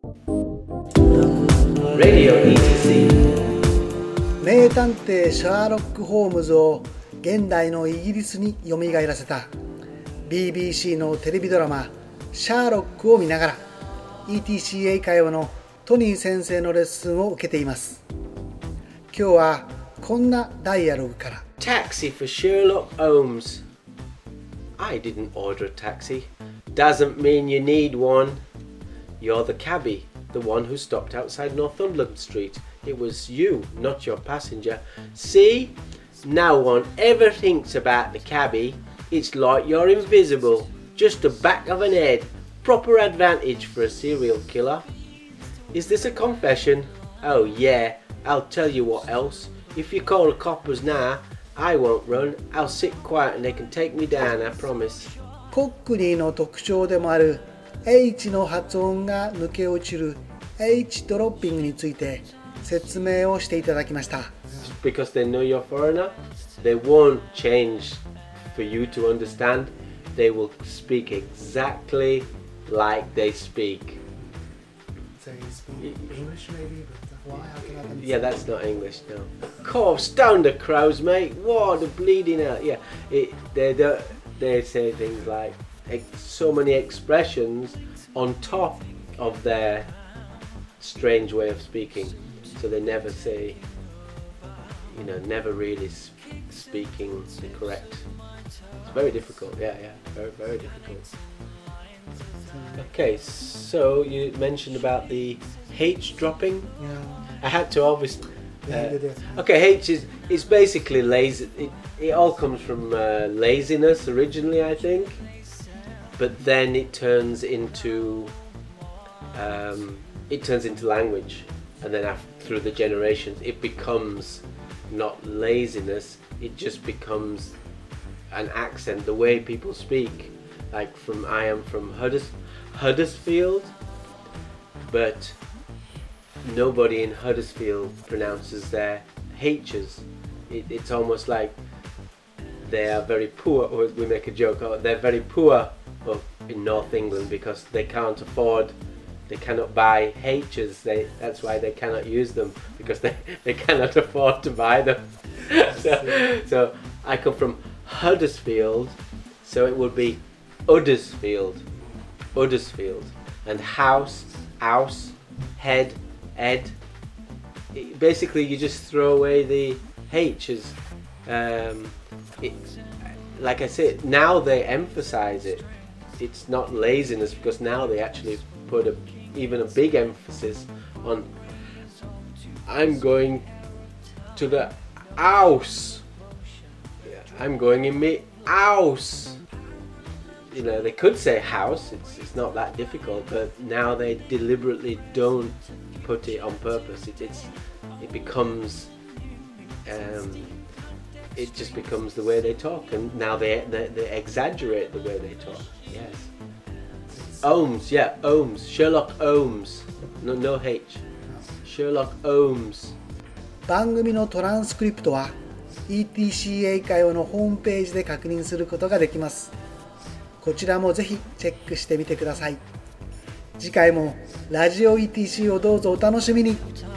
Radio ETC 名探偵シャーロック・ホームズを現代のイギリスによみがえらせた BBC のテレビドラマシャーロックを見ながら ETC 英会話のトニー先生のレッスンを受けています。今日はこんなダイアログから。 Taxi for Sherlock Holmes. I didn't order a taxi. Doesn't mean you need one. You're the cabbie, the one who stopped outside Northumberland Street. It was you, not your passenger. See? No one ever thinks about the cabbie. It's like you're invisible. Just the back of an head. Proper advantage for a serial killer. Is this a confession? Oh yeah, I'll tell you what else. If you call the coppers now, I won't run. I'll sit quiet and they can take me down, I promise. コックニーの特徴でもある H の発音が抜け落ちる H ドロッピングについて説明をしていただきました。 Because they know you're a foreigner, they won't change for you to understand. They will speak exactly like they speak. They speak English maybe, but why? How can I understand? Yeah, that's not English, no. Cough, stone the crows, mate. What the bleeding hell. Yeah, they say things like so many expressions on top of their strange way of speaking. So they never say, never really speaking the correct. It's very difficult, yeah, very, very difficult. Okay, so you mentioned about the H dropping. Yeah. I had to obviously. Yeah. Okay, H is basically lazy. It all comes from laziness originally, I think, but then it turns into language, and then through the generations, it becomes not laziness. It just becomes an accent, the way people speak. Like I am from Huddersfield, but nobody in Huddersfield pronounces their H's. It's almost like they are very poor, or we make a joke, they're very poor in North England because they cannot buy H's. That's why they cannot use them, because they cannot afford to buy them. So I come from Huddersfield, so it would be Uddersfield, and house, head, ed. Basically, you just throw away the H's. Like I said, now they emphasize it. It's not laziness, because now they actually put even a big emphasis on. I'm going to the house. I'm going in me house. They could say house, it's not that difficult, but now they deliberately don't put it on purpose. It becomes it just becomes the way they talk, and now they exaggerate the way they talk. Yes. Holmes, yeah, Holmes, Sherlock Holmes. No H. Sherlock Holmes. 番組のトランスクリプトは ETC 英会話のホームページで確認することができます。こちらもぜひチェックしてみてください。次回もラジオ ETC をどうぞお楽しみに。